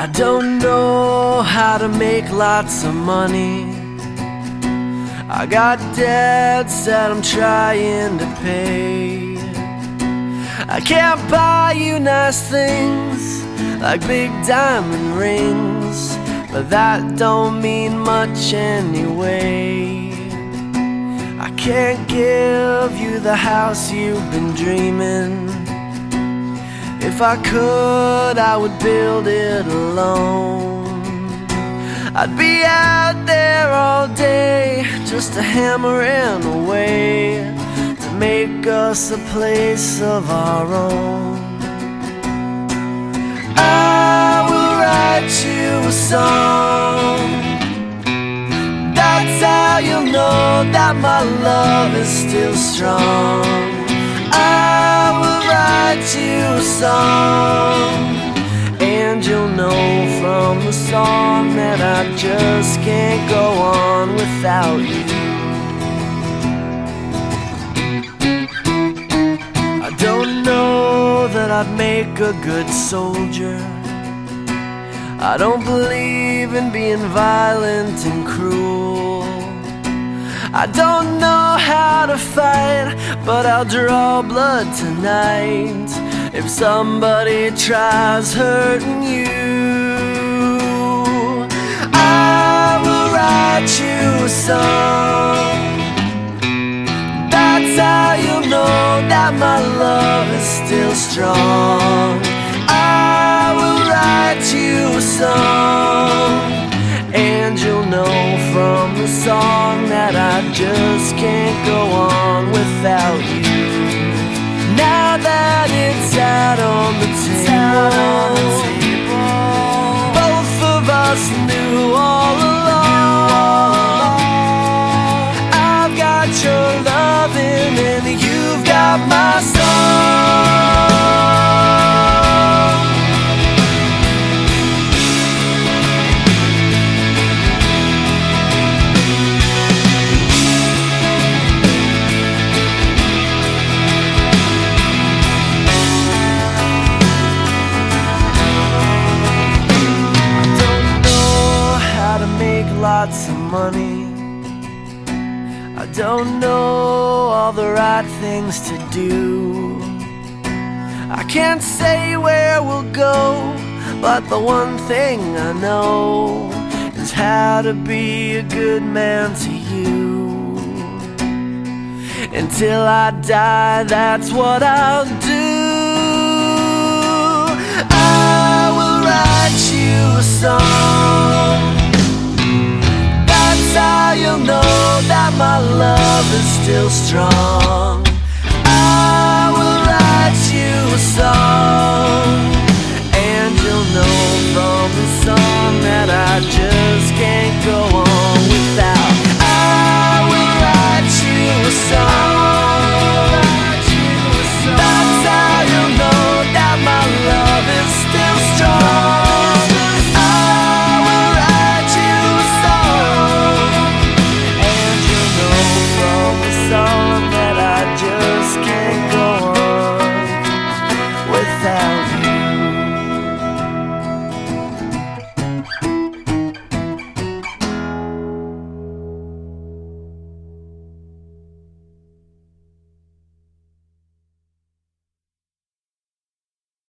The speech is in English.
I don't know how to make lots of money. I got debts that I'm trying to pay. I can't buy you nice things like big diamond rings, but that don't mean much anyway. I can't give you the house you've been dreaming. If I could, I would build it alone. I'd be out there all day, just a hammering away to make us a place of our own. I will write you a song. That's how you'll know that my love is still strong. I will write you a song, and you'll know from the song that I just can't go on without you. I don't know that I'd make a good soldier. I don't believe in being violent and cruel. I don't know how to fight, but I'll draw blood tonight if somebody tries hurting you. I will write you a song. That's how you'll know that my love is still strong. I will write you a song, and you'll know from the song that I just can't go on without you. Now that it's out on the table, both of us knew all along. I've got your loving and you've got my song. Lots of money. I don't know all the right things to do. I can't say where we'll go, but the one thing I know is how to be a good man to you. Until I die, that's what I'll do. I will write you a song. That's how you'll know that my love is still strong.